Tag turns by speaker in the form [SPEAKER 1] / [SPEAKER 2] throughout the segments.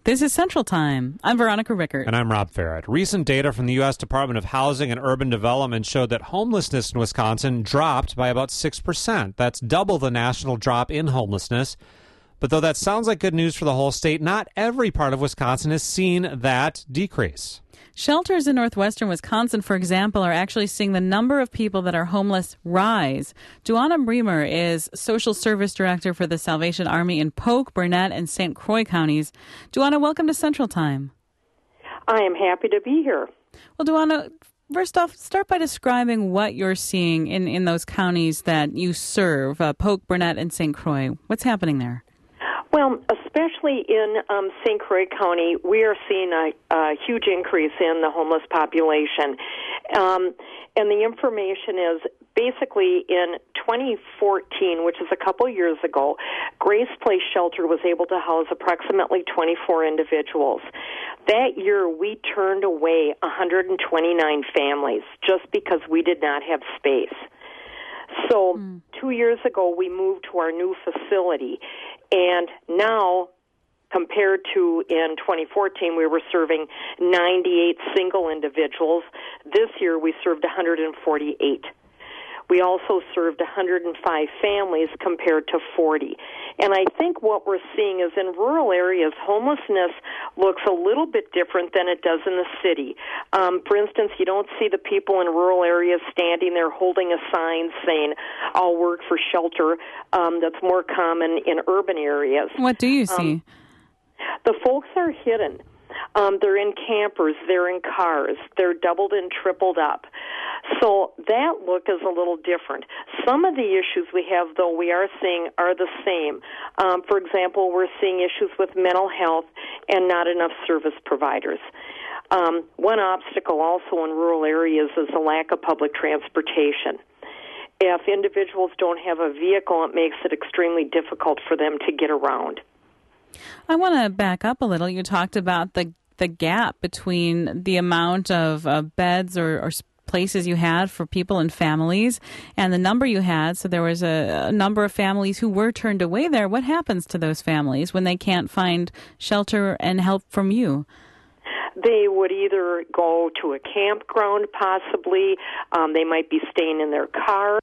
[SPEAKER 1] This is Central Time. I'm Veronica Rickert.
[SPEAKER 2] And I'm Rob Farrett. Recent data from the U.S. Department of Housing and Urban Development showed that homelessness in Wisconsin dropped by about 6%. That's double the national drop in homelessness. But though that sounds like good news for the whole state, not every part of Wisconsin has seen that decrease.
[SPEAKER 1] Shelters in northwestern Wisconsin, for example, are actually seeing the number of people that are homeless rise. Duana Bremer is Social Service Director for the Salvation Army in Polk, Burnett, and St. Croix counties. Duana, welcome to Central Time.
[SPEAKER 3] I am happy to be here.
[SPEAKER 1] Well, Duana, first off, start by describing what you're seeing in those counties that you serve, Polk, Burnett, and St. Croix. What's happening there?
[SPEAKER 3] Well, especially in St. Croix County, we are seeing a huge increase in the homeless population. And the information is basically in 2014, which is a couple years ago, Grace Place Shelter was able to house approximately 24 individuals. That year, we turned away 129 families just because we did not have space. So 2 years ago, we moved to our new facility, and now, compared to in 2014, we were serving 98 single individuals. This year, we served 148. We also served 105 families compared to 40. And I think what we're seeing is in rural areas, homelessness looks a little bit different than it does in the city. For instance, you don't see the people in rural areas standing there holding a sign saying, "I'll work for shelter." That's more common in urban areas.
[SPEAKER 1] What do you see?
[SPEAKER 3] The folks are hidden. They're in campers, they're in cars, they're doubled and tripled up. So that look is a little different. Some of the issues we have, though, we are seeing are the same. For example, we're seeing issues with mental health and not enough service providers. One obstacle also in rural areas is the lack of public transportation. If individuals don't have a vehicle, it makes it extremely difficult for them to get around.
[SPEAKER 1] I want to back up a little. You talked about the gap between the amount of beds or places you had for people and families and the number you had. So there was a number of families who were turned away there. What happens to those families when they can't find shelter and help from you?
[SPEAKER 3] They would either go to a campground, possibly. They might be staying in their car.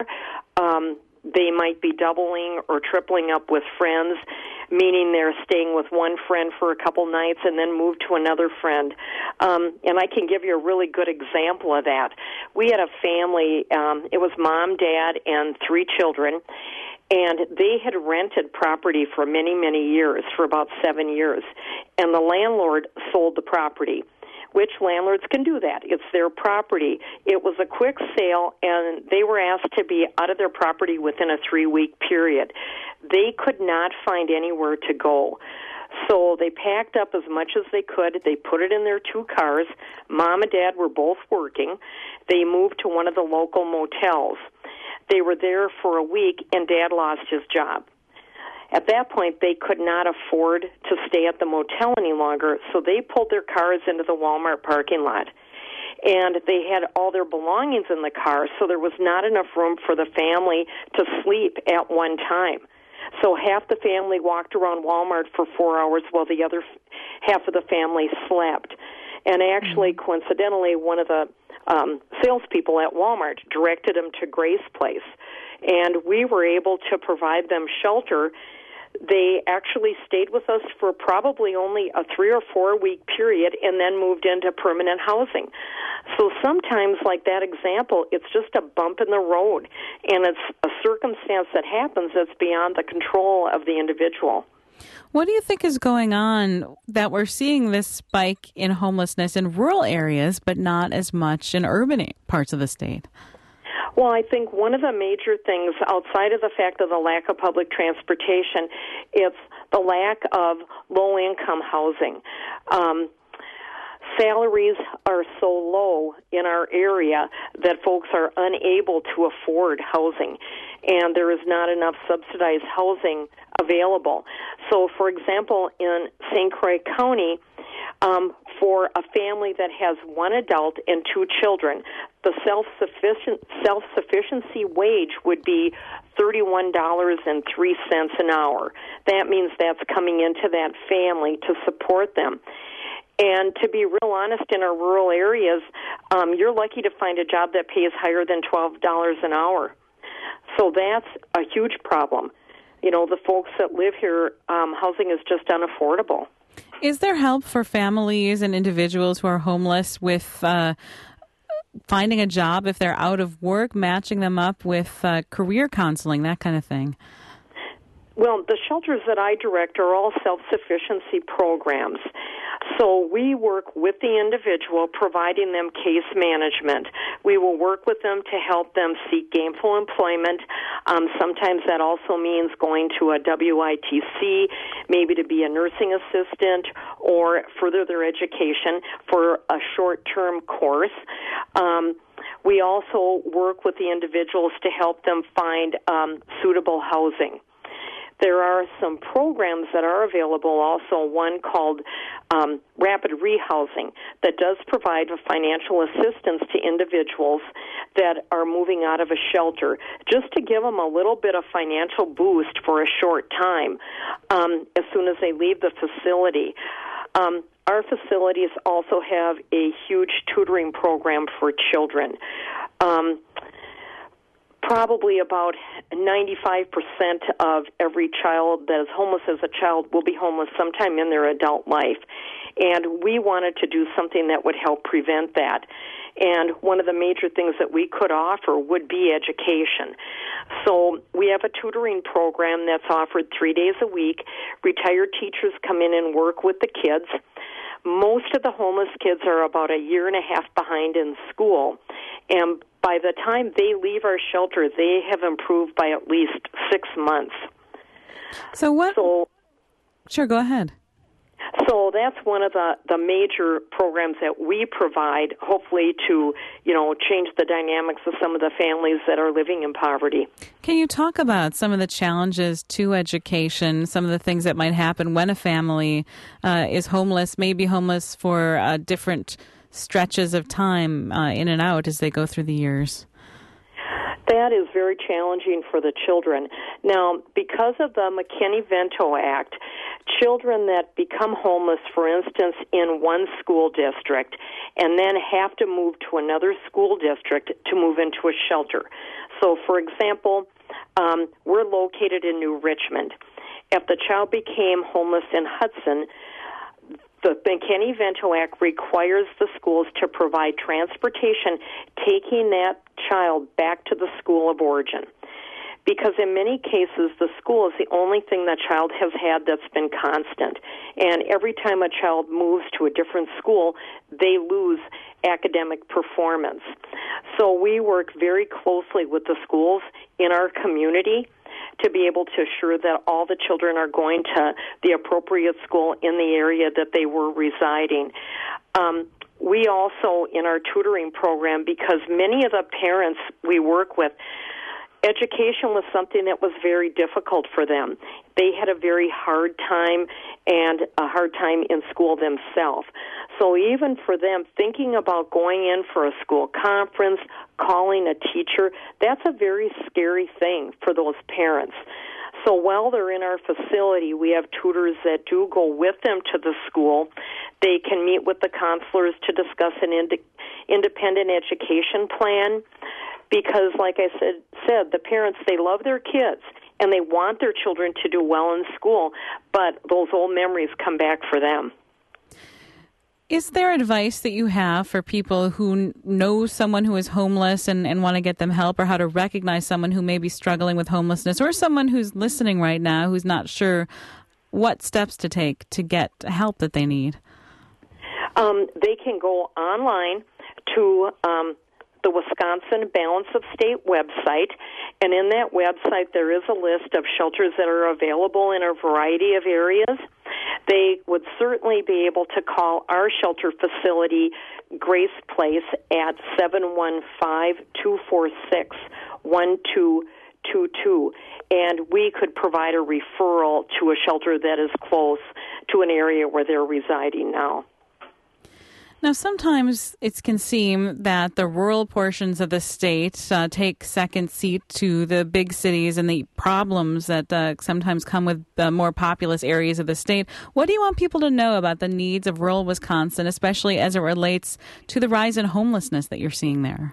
[SPEAKER 3] They might be doubling or tripling up with friends, meaning they're staying with one friend for a couple nights and then move to another friend. And I can give you a really good example of that. We had a family, it was mom, dad, and 3 children, and they had rented property for many, many years, for about 7 years. And the landlord sold the property, which landlords can do that. It's their property. It was a quick sale, and they were asked to be out of their property within a 3-week period. They could not find anywhere to go. So they packed up as much as they could. They put it in their 2 cars. Mom and Dad were both working. They moved to one of the local motels. They were there for a week, and Dad lost his job. At that point, they could not afford to stay at the motel any longer, so they pulled their cars into the Walmart parking lot. And they had all their belongings in the car, so there was not enough room for the family to sleep at one time. So half the family walked around Walmart for 4 hours while the other half of the family slept. And actually, coincidentally, one of the salespeople at Walmart directed them to Grace Place. And we were able to provide them shelter. They actually stayed with us for probably only a 3 or 4 week period and then moved into permanent housing. So sometimes, like that example, it's just a bump in the road, and it's a circumstance that happens that's beyond the control of the individual.
[SPEAKER 1] What do you think is going on that we're seeing this spike in homelessness in rural areas, but not as much in urban parts of the state?
[SPEAKER 3] Well, I think one of the major things, outside of the fact of the lack of public transportation, it's the lack of low-income housing. Salaries are so low in our area that folks are unable to afford housing, and there is not enough subsidized housing available. So, for example, in St. Croix County, for a family that has 1 adult and 2 children, the self-sufficiency wage would be $31.03 an hour. That means that's coming into that family to support them. And to be real honest, in our rural areas, you're lucky to find a job that pays higher than $12 an hour. So that's a huge problem. You know, the folks that live here, housing is just unaffordable.
[SPEAKER 1] Is there help for families and individuals who are homeless with finding a job if they're out of work, matching them up with career counseling, that kind of thing?
[SPEAKER 3] Well, the shelters that I direct are all self-sufficiency programs. So we work with the individual, providing them case management. We will work with them to help them seek gainful employment. Sometimes that also means going to a WITC, maybe to be a nursing assistant or further their education for a short-term course. We also work with the individuals to help them find suitable housing. There are some programs that are available, also one called Rapid Rehousing, that does provide financial assistance to individuals that are moving out of a shelter, just to give them a little bit of financial boost for a short time as soon as they leave the facility. Our facilities also have a huge tutoring program for children. Probably about 95% of every child that is homeless as a child will be homeless sometime in their adult life. And we wanted to do something that would help prevent that. And one of the major things that we could offer would be education. So we have a tutoring program that's offered 3 days a week. Retired teachers come in and work with the kids. Most of the homeless kids are about a year and a half behind in school. And by the time they leave our shelter, they have improved by at least 6 months.
[SPEAKER 1] Sure, go ahead.
[SPEAKER 3] So that's one of the major programs that we provide, hopefully to, change the dynamics of some of the families that are living in poverty.
[SPEAKER 1] Can you talk about some of the challenges to education, some of the things that might happen when a family is homeless, maybe homeless for different stretches of time in and out as they go through the years?
[SPEAKER 3] That is very challenging for the children. Now, because of the McKinney-Vento Act, children that become homeless, for instance, in one school district, and then have to move to another school district to move into a shelter. So, for example, we're located in New Richmond. If the child became homeless in Hudson, the McKinney-Vento Act requires the schools to provide transportation taking that child back to the school of origin. Because in many cases, the school is the only thing that child has had that's been constant. And every time a child moves to a different school, they lose academic performance. So we work very closely with the schools in our community to be able to assure that all the children are going to the appropriate school in the area that they were residing. We also, in our tutoring program, because many of the parents we work with, education was something that was very difficult for them. They had a very hard time and a hard time in school themselves. So even for them, thinking about going in for a school conference, calling a teacher, that's a very scary thing for those parents. So while they're in our facility, we have tutors that do go with them to the school. They can meet with the counselors to discuss an independent education plan. Because, like I said, the parents, they love their kids, and they want their children to do well in school, but those old memories come back for them.
[SPEAKER 1] Is there advice that you have for people who know someone who is homeless and want to get them help, or how to recognize someone who may be struggling with homelessness, or someone who's listening right now who's not sure what steps to take to get help that they need?
[SPEAKER 3] They can go online to the Wisconsin Balance of State website, and in that website there is a list of shelters that are available in a variety of areas. They would certainly be able to call our shelter facility, Grace Place, at 715-246-1222, and we could provide a referral to a shelter that is close to an area where they're residing now.
[SPEAKER 1] Now, sometimes it can seem that the rural portions of the state take second seat to the big cities and the problems that sometimes come with the more populous areas of the state. What do you want people to know about the needs of rural Wisconsin, especially as it relates to the rise in homelessness that you're seeing there?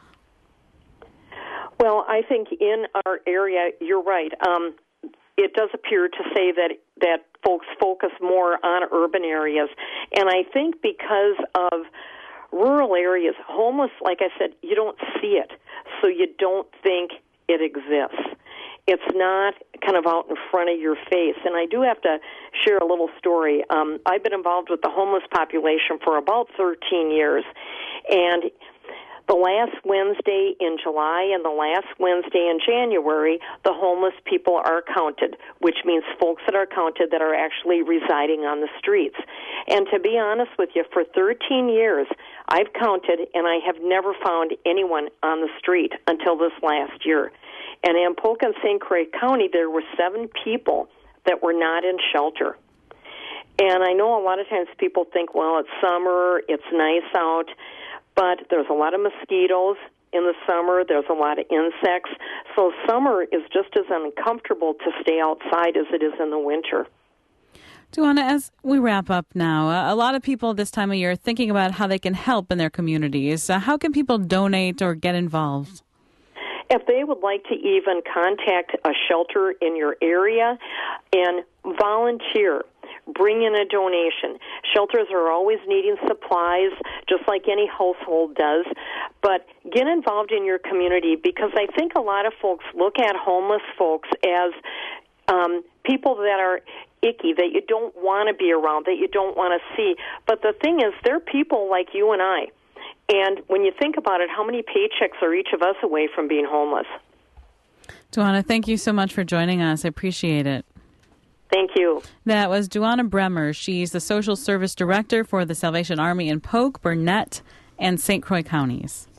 [SPEAKER 3] Well, I think in our area, you're right. It does appear to say that folks focus more on urban areas. And I think because of rural areas, homeless, like I said, you don't see it. So you don't think it exists. It's not kind of out in front of your face. And I do have to share a little story. I've been involved with the homeless population for about 13 years. And the last Wednesday in July and the last Wednesday in January, the homeless people are counted, which means folks that are counted that are actually residing on the streets. And to be honest with you, for 13 years, I've counted and I have never found anyone on the street until this last year. And in Polk and St. Croix County, there were 7 people that were not in shelter. And I know a lot of times people think, well, it's summer, it's nice out. But there's a lot of mosquitoes in the summer. There's a lot of insects. So summer is just as uncomfortable to stay outside as it is in the winter.
[SPEAKER 1] Duana, as we wrap up now, a lot of people this time of year are thinking about how they can help in their communities. How can people donate or get involved?
[SPEAKER 3] If they would like to even contact a shelter in your area and volunteer, bring in a donation. Shelters are always needing supplies, just like any household does. But get involved in your community, because I think a lot of folks look at homeless folks as people that are icky, that you don't want to be around, that you don't want to see. But the thing is, they're people like you and I. And when you think about it, how many paychecks are each of us away from being homeless?
[SPEAKER 1] Duana, thank you so much for joining us. I appreciate it.
[SPEAKER 3] Thank you.
[SPEAKER 1] That was Duana Bremer. She's the Social Service Director for the Salvation Army in Polk, Burnett, and St. Croix counties.